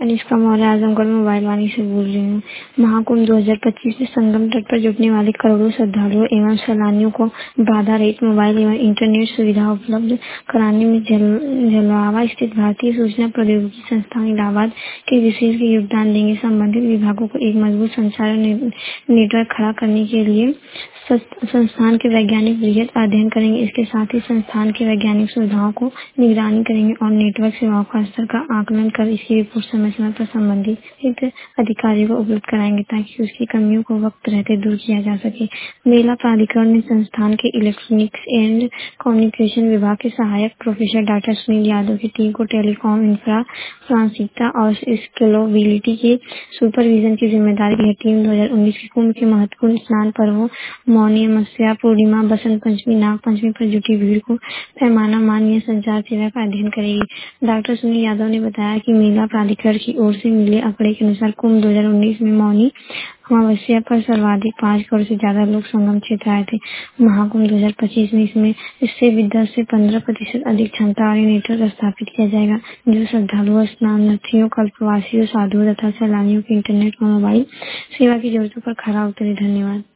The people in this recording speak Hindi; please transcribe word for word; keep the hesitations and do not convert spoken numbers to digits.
कनिष्का मौर्य आजमगढ़ मोबाइल वाणी से बोल रही हूँ। महाकुंभ दो हज़ार पच्चीस में संगम तट पर जुटने वाले करोड़ों श्रद्धालुओं एवं सैलानियों को बाधा रहित मोबाइल एवं इंटरनेट सुविधा उपलब्ध कराने में जल जलवावा स्थित भारतीय सूचना प्रौद्योगिकी संस्थान इलाहाबाद के विशेष योगदान देंगे। संबंधित विभागों को एक मजबूत संचार ने, नेटवर्क खड़ा करने के लिए संस्थान के वैज्ञानिक वृहद अध्ययन करेंगे। इसके साथ ही संस्थान के वैज्ञानिक सुविधाओं को निगरानी करेंगे और नेटवर्क सेवाओं का स्तर का आकलन कर इसकी रिपोर्ट समय समय पर संबंधित अधिकारियों को उपलब्ध कराएंगे ताकि उसकी कमियों को वक्त रहते दूर किया जा सके। मेला प्राधिकरण ने संस्थान के इलेक्ट्रॉनिक्स एंड कम्युनिकेशन विभाग के सहायक प्रोफेसर डॉक्टर सुनील यादव की टीम को टेलीकॉम इंफ्रा ट्रांसिता और स्केलेबिलिटी के सुपरविजन की जिम्मेदारी दी है। टीम दो हज़ार उन्नीस के कुंभ के महत्वपूर्ण स्नान पर्वों मौनी अमावस्या पूर्णिमा बसंत पंचमी नाग पंचमी पर जुटी भीड़ को पैमाना मान्य संचार सेवा का अध्ययन करेगी। डॉक्टर सुनील यादव ने बताया कि मेला प्राधिकरण की ओर से मिले आंकड़े के अनुसार कुंभ दो हज़ार उन्नीस में मौनी अमावस्या पर सर्वाधिक पाँच करोड़ से ज्यादा लोग संगम क्षेत्र आए थे। महाकुंभ दो हज़ार पच्चीस में इसमें इससे भी दस से पंद्रह प्रतिशत अधिक क्षमता वाले नेटवर्क स्थापित किया जाएगा जो श्रद्धालुओं स्नानार्थियों कल्पवासियों साधुओं तथा सैलानियों के इंटरनेट और मोबाइल सेवा की जरूरतों पर खरा उतरे। धन्यवाद।